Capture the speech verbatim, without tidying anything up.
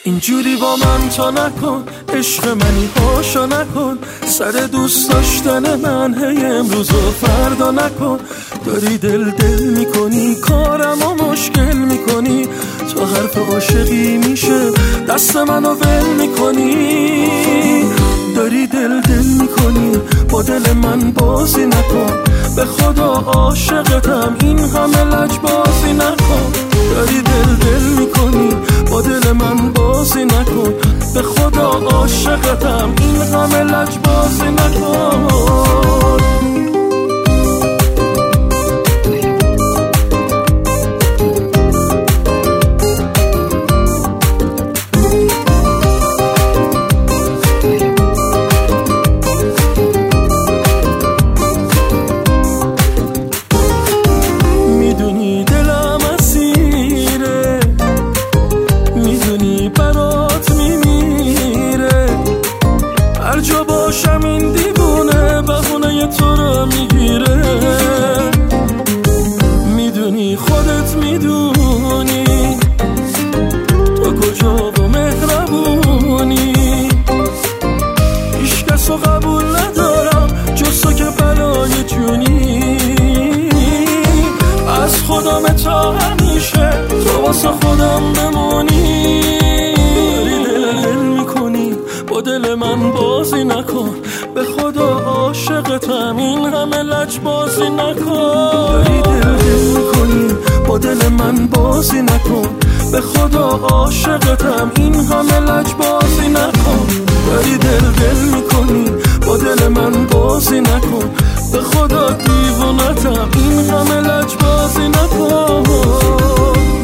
اینجوری با من تا نکن، عشق منی هاشا نکن، سر دوست داشتن من هی امروز و فردا نکن. داری دل دل میکنی، کارم و مشکل میکنی، تا حرف عاشقی میشه دست منو ول میکنی. داری دل دل میکنی، با دل من بازی نکن، به خدا عاشقتم این همه لجبازی نکن. داری دل دل میکنی، با دل من بازی نکن، به خدا عاشقتم این همه لجبازی نکن. این دیوونه بهونه تو رو میگیره، میدونی خودت میدونی تو کجا و مهربونی. هیچ کس رو قبول ندارم جز تو که بلای جونی. از خودم تا همیشه تو واسه خودم بمونی. با دل من بازی نکن، به خدا عاشقتم این همه لجبازی نکن. داری دل دل میکنی، با دل من بازی نکن، به خدا عاشقتم این همه لجبازی نکن. داری دل دل میکنی، با دل من بازی نکن، به خدا دیوونتم این همه لجبازی نکن.